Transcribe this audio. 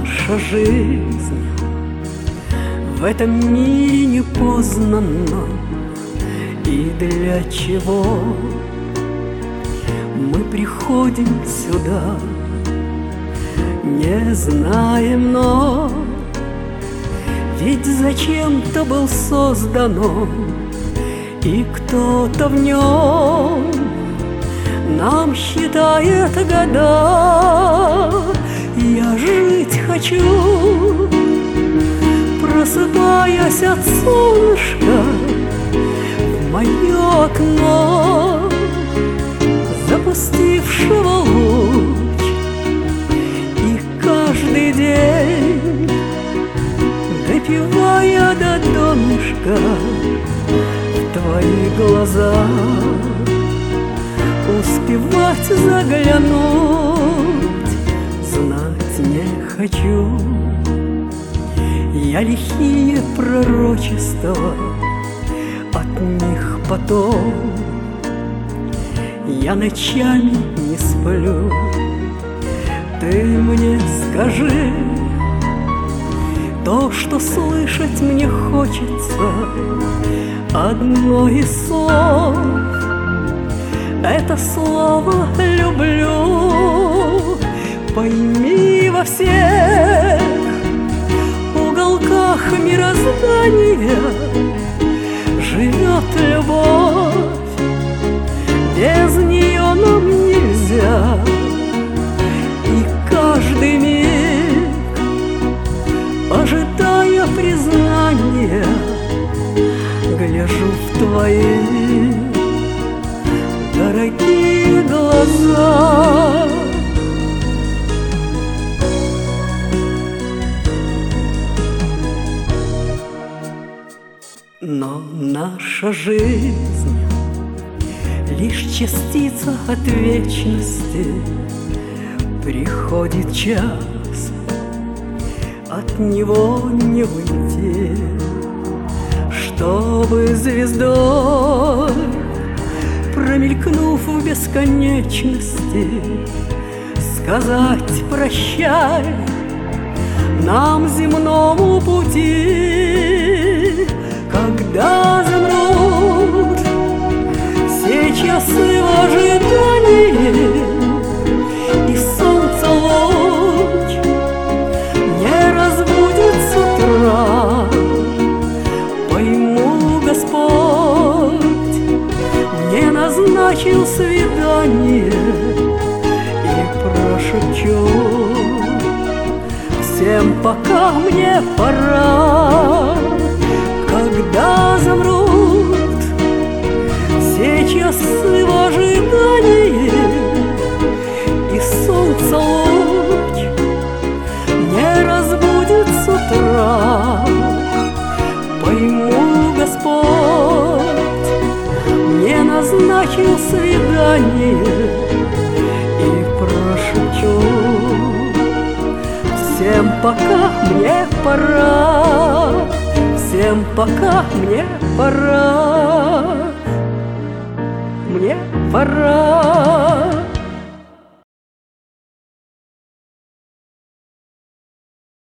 наша жизнь в этом мире непознанном, и для чего мы приходим сюда, не знаем, но ведь зачем-то был создан он, и кто-то в нем нам считает года. Я жить хочу, просыпаясь от солнышка в мое окно, запустившего луч, и каждый день, допивая до донышка в твои глаза, успевать заглянуть, знать не хочу. Я лихие пророчества от них потом, я ночами не сплю. Ты мне скажи то, что слышать мне хочется, одно из слов. Это слово «люблю». Пойми, во всех уголках мироздания живет любовь, без нее нам нельзя. И каждый миг, ожидая признания, гляжу в твои дорогие глаза. Но наша жизнь лишь частица от вечности. Приходит час, от него не выйти, чтобы звездой, промелькнув в бесконечности, сказать прощай нам земному пути. Когда замрут все часы в ожидании, и солнце луч не разбудит с утра, пойму, Господь мне назначил свидание, и прошепчу всем, пока мне пора. Когда замрут все часы в ожидании, и солнце луч не разбудит с утра, пойму, Господь мне назначил свидание, и прошепчу всем, пока мне пора. Всем, пока мне пора, мне пора.